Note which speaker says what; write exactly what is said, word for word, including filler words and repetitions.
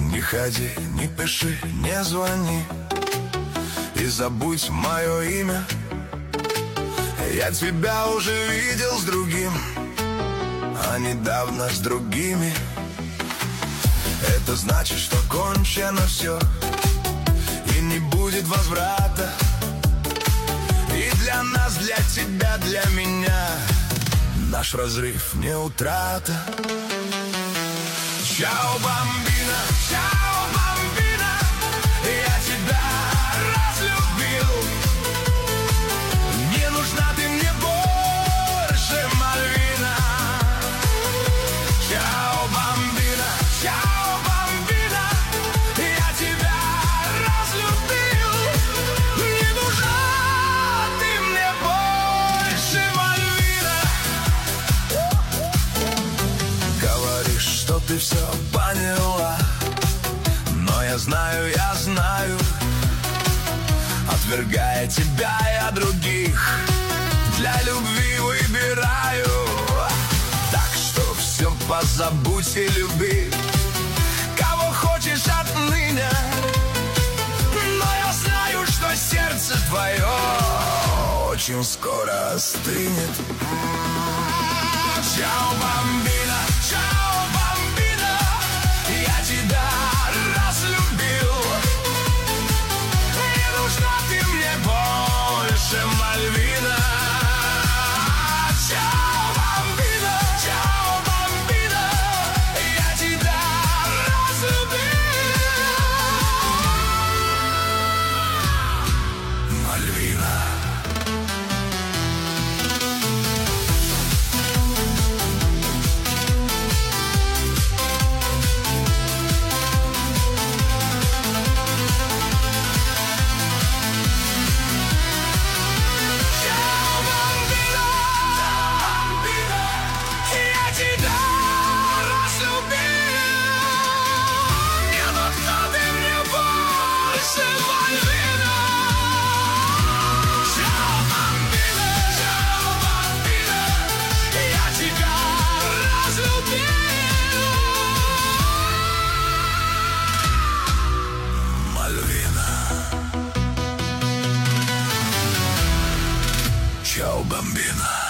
Speaker 1: Не ходи, не пиши, не звони и забудь мое имя. Я тебя уже видел с другим, а недавно с другими. Это значит, что кончено все, и не будет возврата. И для нас, для тебя, для меня наш разрыв не утрата. Чао, бамбина, чао, бамбина, я тебя разлюбил. Не нужна ты мне больше, Мальвина. Чао, бамбина, чао, бамбина, я тебя разлюбил. Не нужна ты мне больше, Мальвина. Говоришь, что ты все поняла, но я знаю, я знаю, отвергая тебя, я других для любви выбираю. Так что все позабудь и люби, кого хочешь отныне. Но я знаю, что сердце твое очень скоро остынет. Чао, бамбина, чао, бамбина, я тебя разлюбил. Не нужна ты мне больше, Мальвина. Чао, бамбина, чао, бамбина, я тебя разлюбил. Мальвина. Чао, бамбина.